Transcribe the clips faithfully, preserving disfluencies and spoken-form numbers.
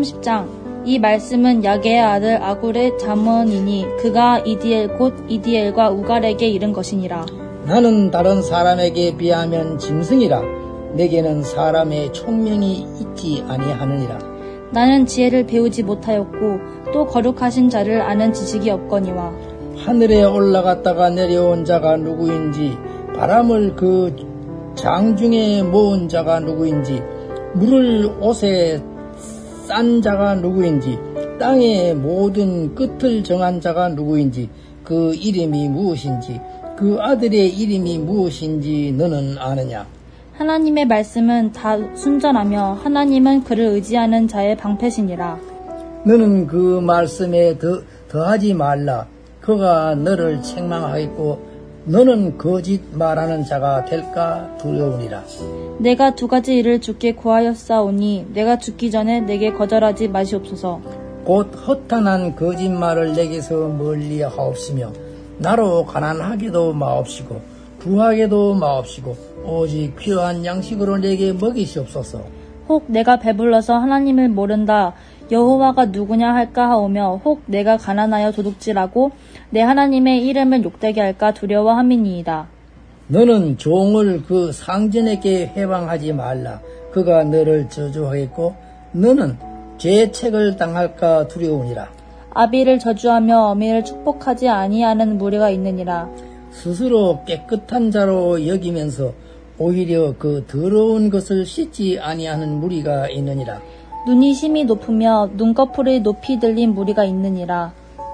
삼십 장. 이 말씀은 야게의 아들 아굴의 잠언이니 그가 이디엘 곧 이디엘과 우갈에게 이른 것이니라. 나는 다른 사람에게 비하면 짐승이라. 내게는 사람의 총명이 있지 아니하느니라. 나는 지혜를 배우지 못하였고 또 거룩하신 자를 아는 지식이 없거니와. 하늘에 올라갔다가 내려온 자가 누구인지, 바람을 그 장중에 모은 자가 누구인지, 물을 옷에 싼 자가 누구인지, 땅의 모든 끝을 정한 자가 누구인지, 그 이름이 무엇인지, 그 아들의 이름이 무엇인지 너는 아느냐? 하나님의 말씀은 다 순전하며 하나님은 그를 의지하는 자의 방패시니라. 너는 그 말씀에 더, 더하지 말라. 그가 너를 책망하겠고 너는 거짓 말하는 자가 될까 두려우니라. 내가 두 가지 일을 주께 구하였사오니 내가 죽기 전에 내게 거절하지 마시옵소서. 곧 허탄한 거짓말을 내게서 멀리 하옵시며 나로 가난하게도 마옵시고 부하게도 마옵시고 오직 필요한 양식으로 내게 먹이시옵소서. 혹 내가 배불러서 하나님을 모른다 여호와가 누구냐 할까 하오며 혹 내가 가난하여 도둑질하고 내 하나님의 이름을 욕되게 할까 두려워함이니이다. 너는 종을 그 상전에게 해방하지 말라. 그가 너를 저주하겠고 너는 죄책을 당할까 두려우니라. 아비를 저주하며 어미를 축복하지 아니하는 무리가 있느니라. 스스로 깨끗한 자로 여기면서 오히려 그 더러운 것을 씻지 아니하는 무리가 있느니라. 눈이 심히 높으며 눈꺼풀이 높이 들린 무리가 있느니라.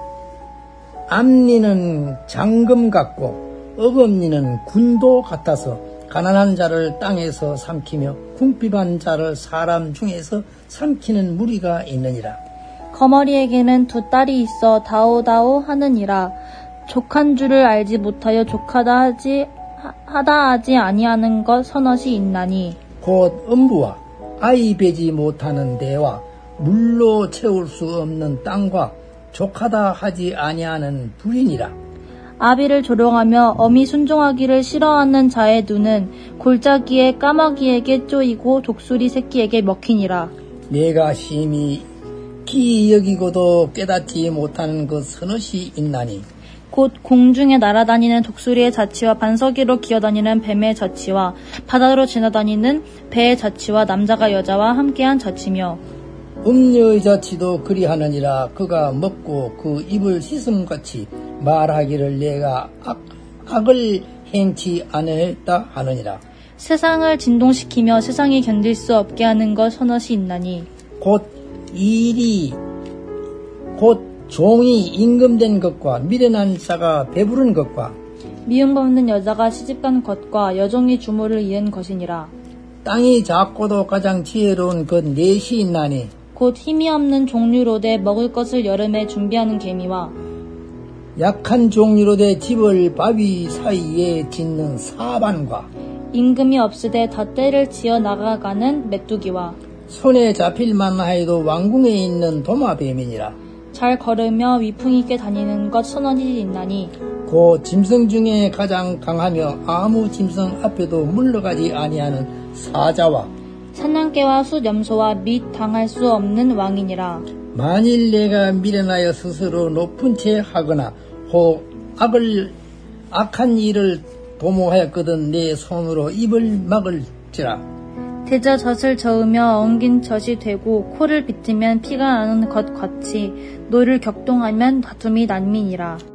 앞니는 장금 같고 어금니는 군도 같아서 가난한 자를 땅에서 삼키며 궁핍한 자를 사람 중에서 삼키는 무리가 있느니라. 거머리에게는 두 딸이 있어 다오다오 하느니라. 족한 줄을 알지 못하여 족하다 하지 하다 하지 아니하는 것 서넛이 있나니 곧 음부와 아이 베지 못하는 데와 물로 채울 수 없는 땅과 족하다 하지 아니하는 불이니라. 아비를 조롱하며 어미 순종하기를 싫어하는 자의 눈은 골짜기에 까마귀에게 쪼이고 독수리 새끼에게 먹히니라. 내가 심히 기이 여기고도 깨닫지 못하는 그 서넛이 있나니 곧 공중에 날아다니는 독수리의 자치와 반석이로 기어다니는 뱀의 자치와 바다로 지나다니는 배의 자치와 남자가 여자와 함께한 자치며 음녀의 자치도 그리하느니라. 그가 먹고 그 입을 씻음같이 말하기를 내가 악, 악을 행치 아니했다 하느니라. 세상을 진동시키며 세상이 견딜 수 없게 하는 것 서넛이 있나니 곧 일이 곧 종이 임금된 것과 미련한 자가 배부른 것과 미움받는 여자가 시집간 것과 여종이 주모를 이은 것이니라. 땅이 작고도 가장 지혜로운 것 넷이 있나니 곧 힘이 없는 종류로되 먹을 것을 여름에 준비하는 개미와 약한 종류로되 집을 바위 사이에 짓는 사반과 임금이 없으되 닷대를 지어 나가가는 메뚜기와 손에 잡힐만 하여도 왕궁에 있는 도마뱀이니라. 잘 걸으며 위풍 있게 다니는 것 서너이 있나니 곧 짐승 중에 가장 강하며 아무 짐승 앞에도 물러가지 아니하는 사자와 사냥개와 숫염소와 및 당할 수 없는 왕이니라. 만일 내가 미련하여 스스로 높은 채 하거나 혹 악을 악한 일을 도모하였거든 내 손으로 입을 막을지라. 대저 젖을 저으며 엉긴 젖이 되고 코를 비틀면 피가 나는 것 같이 노를 격동하면 다툼이 난민이라.